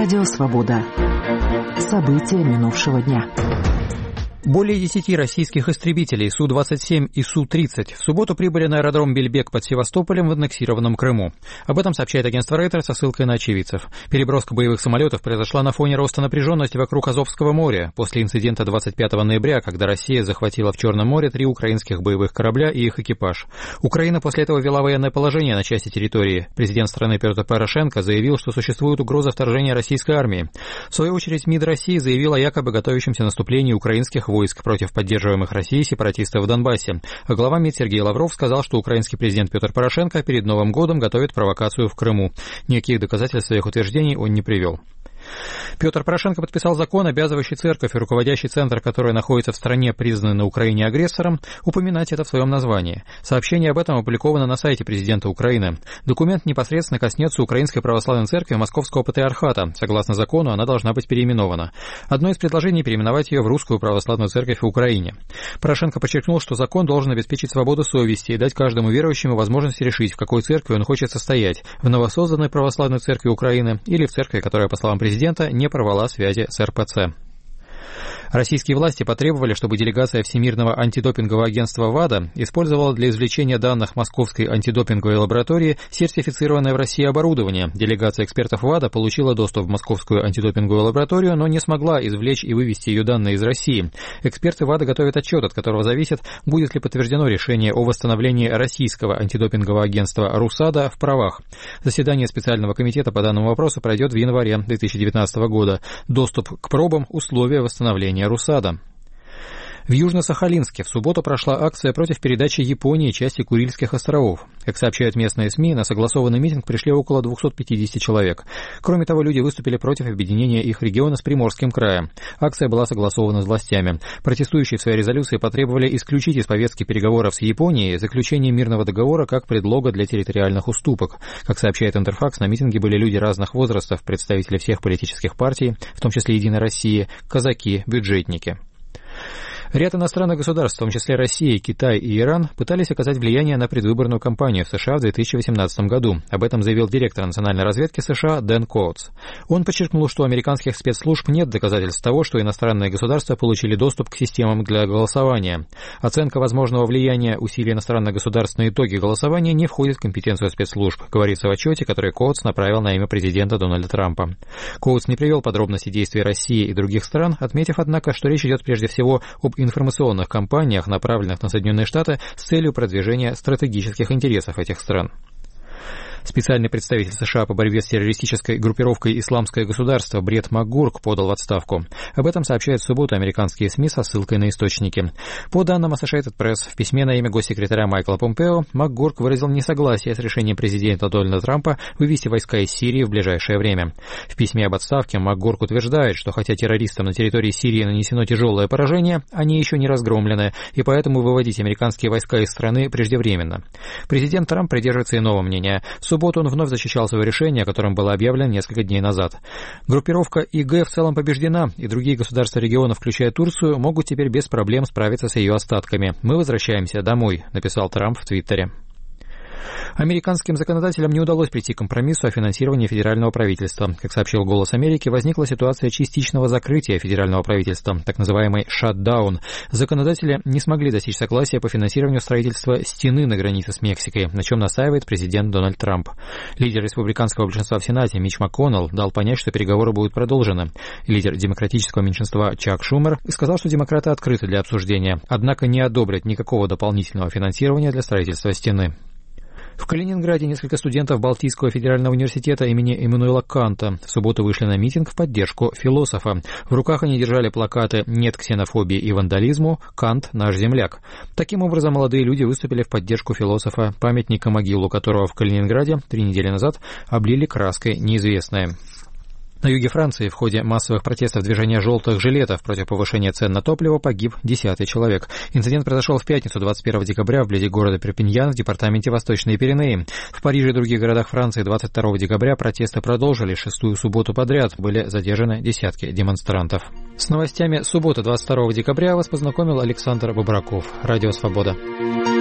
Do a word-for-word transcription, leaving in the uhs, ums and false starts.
Радио «Свобода». События минувшего дня. Более десяти российских истребителей Су двадцать семь и Су тридцать в субботу прибыли на аэродром Бельбек под Севастополем в аннексированном Крыму. Об этом сообщает агентство Reuters со ссылкой на очевидцев. Переброска боевых самолетов произошла на фоне роста напряженности вокруг Азовского моря после инцидента двадцать пятого ноября, когда Россия захватила в Черном море три украинских боевых корабля и их экипаж. Украина после этого ввела военное положение на части территории. Президент страны Петр Порошенко заявил, что существует угроза вторжения российской армии. В свою очередь МИД России заявил о якобы готовящемся наступлении украинских войск войск против поддерживаемых Россией сепаратистов в Донбассе. А глава МИД Сергей Лавров сказал, что украинский президент Петр Порошенко перед Новым годом готовит провокацию в Крыму. Никаких доказательств своих утверждений он не привел. Петр Порошенко подписал закон, обязывающий церковь и руководящий центр, который находится в стране, признанный на Украине агрессором, упоминать это в своем названии. Сообщение об этом опубликовано на сайте президента Украины. Документ непосредственно коснется Украинской православной церкви Московского патриархата. Согласно закону, она должна быть переименована. Одно из предложений – переименовать ее в Русскую православную церковь в Украине. Порошенко подчеркнул, что закон должен обеспечить свободу совести и дать каждому верующему возможность решить, в какой церкви он хочет состоять – в новосозданной православной церкви Украины или в церкви, которая, по словам президента, не порвала связи с эр пэ цэ. Российские власти потребовали, чтобы делегация Всемирного антидопингового агентства ВАДА использовала для извлечения данных Московской антидопинговой лаборатории сертифицированное в России оборудование. Делегация экспертов ВАДА получила доступ в Московскую антидопинговую лабораторию, но не смогла извлечь и вывести ее данные из России. Эксперты ВАДА готовят отчет, от которого зависит, будет ли подтверждено решение о восстановлении российского антидопингового агентства РУСАДА в правах. Заседание специального комитета по данному вопросу пройдет в январе две тысячи девятнадцатого года. Доступ к пробам – условия восстановления РУСАДА. В Южно-Сахалинске в субботу прошла акция против передачи Японии части Курильских островов. Как сообщают местные СМИ, на согласованный митинг пришли около двести пятьдесят человек. Кроме того, люди выступили против объединения их региона с Приморским краем. Акция была согласована с властями. Протестующие в своей резолюции потребовали исключить из повестки переговоров с Японией заключение мирного договора как предлога для территориальных уступок. Как сообщает Интерфакс, на митинге были люди разных возрастов, представители всех политических партий, в том числе «Единой России», казаки, бюджетники. Ряд иностранных государств, в том числе Россия, Китай и Иран, пытались оказать влияние на предвыборную кампанию в США в две тысячи восемнадцатом году. Об этом заявил директор национальной разведки США Дэн Коутс. Он подчеркнул, что у американских спецслужб нет доказательств того, что иностранные государства получили доступ к системам для голосования. Оценка возможного влияния усилий иностранных государств на итоги голосования не входит в компетенцию спецслужб, говорится в отчете, который Коутс направил на имя президента Дональда Трампа. Коутс не привел подробности действий России и других стран, отметив, однако, что речь идет прежде всего об информационных кампаниях, направленных на Соединенные Штаты с целью продвижения стратегических интересов этих стран. Специальный представитель США по борьбе с террористической группировкой «Исламское государство» Бред МакГурк подал в отставку. Об этом сообщают в субботу американские СМИ со ссылкой на источники. По данным Associated Press, в письме на имя госсекретаря Майкла Помпео МакГурк выразил несогласие с решением президента Дональда Трампа вывести войска из Сирии в ближайшее время. В письме об отставке МакГурк утверждает, что хотя террористам на территории Сирии нанесено тяжелое поражение, они еще не разгромлены, и поэтому выводить американские войска из страны преждевременно. Президент Трамп придерживается иного мнения. В субботу он вновь защищал свое решение, о котором было объявлено несколько дней назад. Группировка ИГ в целом побеждена, и другие государства региона, включая Турцию, могут теперь без проблем справиться с ее остатками. «Мы возвращаемся домой», — написал Трамп в Твиттере. Американским законодателям не удалось прийти к компромиссу о финансировании федерального правительства. Как сообщил «Голос Америки», возникла ситуация частичного закрытия федерального правительства, так называемый шатдаун. Законодатели не смогли достичь согласия по финансированию строительства стены на границе с Мексикой, на чем настаивает президент Дональд Трамп. Лидер республиканского большинства в Сенате Митч МакКоннелл дал понять, что переговоры будут продолжены. Лидер демократического меньшинства Чак Шумер сказал, что демократы открыты для обсуждения, однако не одобрят никакого дополнительного финансирования для строительства стены. В Калининграде несколько студентов Балтийского федерального университета имени Иммануила Канта в субботу вышли на митинг в поддержку философа. В руках они держали плакаты «Нет ксенофобии и вандализму», «Кант – наш земляк». Таким образом, молодые люди выступили в поддержку философа, памятника, могилу которого в Калининграде три недели назад облили краской неизвестные. На юге Франции в ходе массовых протестов движения «желтых жилетов» против повышения цен на топливо погиб десятый человек. Инцидент произошел в пятницу, двадцать первого декабря, вблизи города Перпиньян в департаменте Восточные Пиренеи. В Париже и других городах Франции двадцать второго декабря протесты продолжились шестую субботу подряд. Были задержаны десятки демонстрантов. С новостями субботы двадцать второго декабря вас познакомил Александр Бобраков. Радио «Свобода».